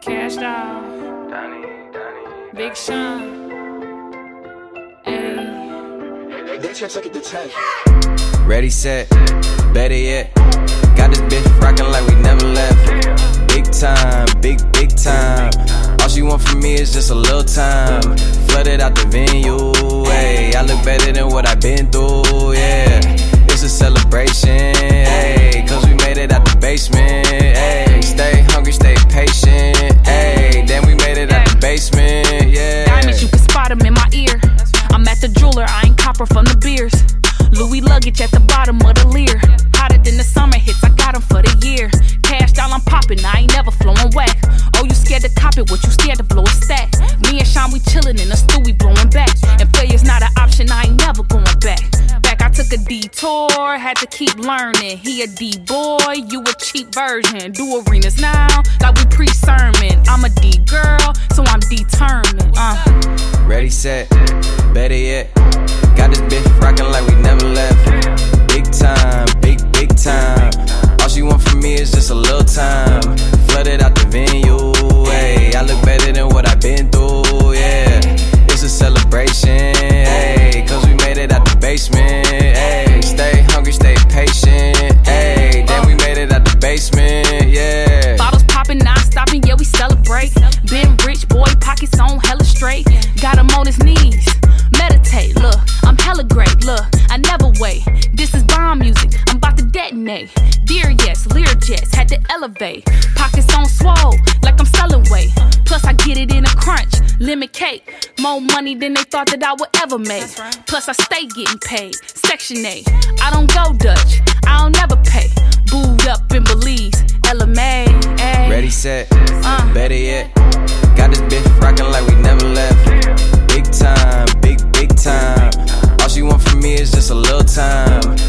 Cash Doll, Big Sean, ayy. They check it to 10. Ready, set, better yet. Got this bitch rockin' like we never left. Big time, big time. All she want from me is just a little time. Flooded out the venue, ayy. I look better than what I've been through, yeah. It's a celebration, ayy. Cause we made it out the basement, ayy. Stay hungry, stay patient, ayy. Then we made it out the basement, yeah. Diamonds, you can spot them in my ear. I'm at the jeweler, I ain't copper from the beers. Louis luggage at the bottom of the Lear. Hotter than the summer hits, I got them for the year. Cash doll, I'm popping, I ain't never flowing whack. Oh, you scared to cop it, what you scared to blow a stack? Me and Sean, we chillin' in the stew, we blowing back. And failure's not an option, I ain't never going back. I took a detour, had to keep learning. He a D-boy, you a cheap version. Do arenas now, like we pre-sermon. I'm a D-girl, so I'm determined. Ready, set, better yet. Got this bitch rockin' like we never left. Big time, big time. All she want from me is just a little time. Flooded out the venue, ayy. I look better than what I've been through, yeah. It's a celebration, ayy. Cause we made it out the basement, ayy. Stay hungry, stay patient, ayy. Then we made it out the basement, yeah. Bottles popping, not stopping, yeah, we celebrate. Been rich, boy, pockets on hella straight. Got him on his knees, meditate, look, I'm hella great, look, I never wait. This is bomb music, I'm about to detonate. Dear yes, Learjets, had to elevate. Pockets on swole, like I'm selling weight. Plus I get it in a crunch, lemon cake. More money than they thought that I would ever make. Plus I stay getting paid, Section 8. I don't go Dutch, I don't never pay. Booed up in Belize, LMA, ayy. Ready, set, better yet. Got this bitch rockin' like we never left. Big time, big time. All she want from me is just a little time.